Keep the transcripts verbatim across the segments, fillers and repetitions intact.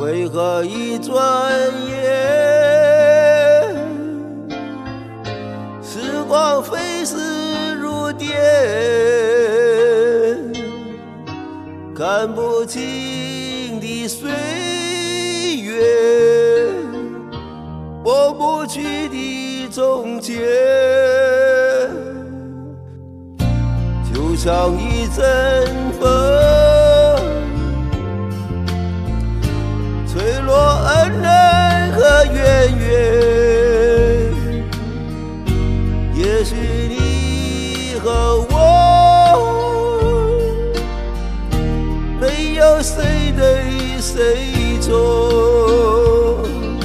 为何一转眼，时光飞逝如电，看不清的岁月，抹不去的从前，就像一阵风，吹落恩人和渊源。也许你和我没有谁对谁错，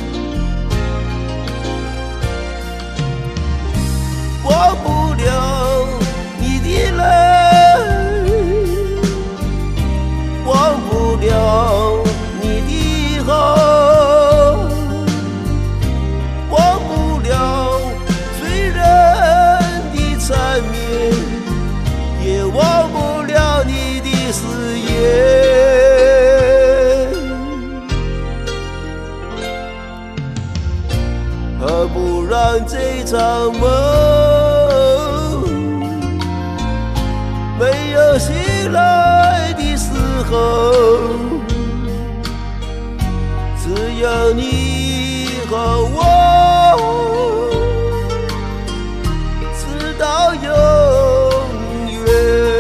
忘不了你的泪，忘不了你的好，忘不了醉人的缠绵，也忘不了你的誓言。何不让这场梦没有醒来的时候，只有你和我直到永远。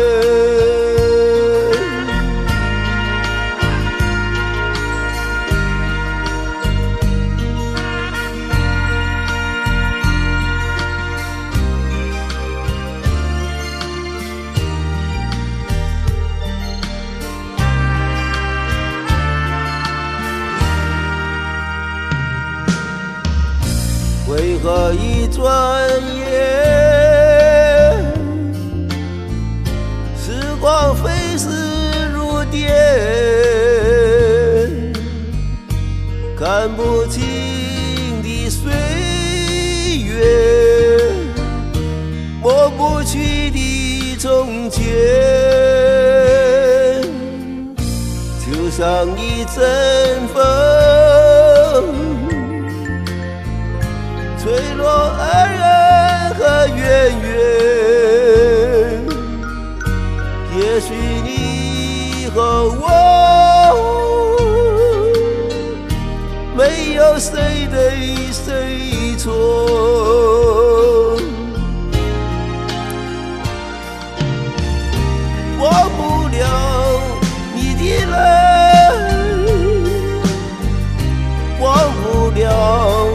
为何一转眼，时光飞逝如电，看不清的岁月，抹不去的从前，就像一阵风，吹落恩人和渊源。也许你和我没有谁对谁错，忘不了你的泪，忘不了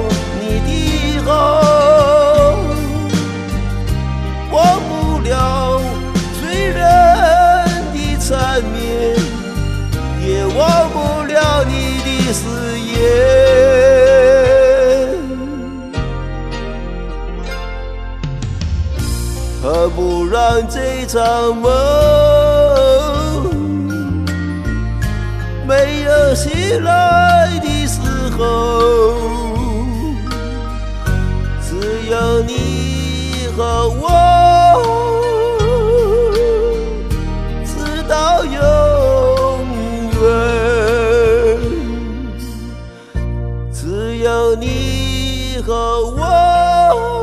忘不了醉人的缠绵，也忘不了你的誓言。何不让这场梦没有醒来的时候，只有你和我直到永远，只有你和我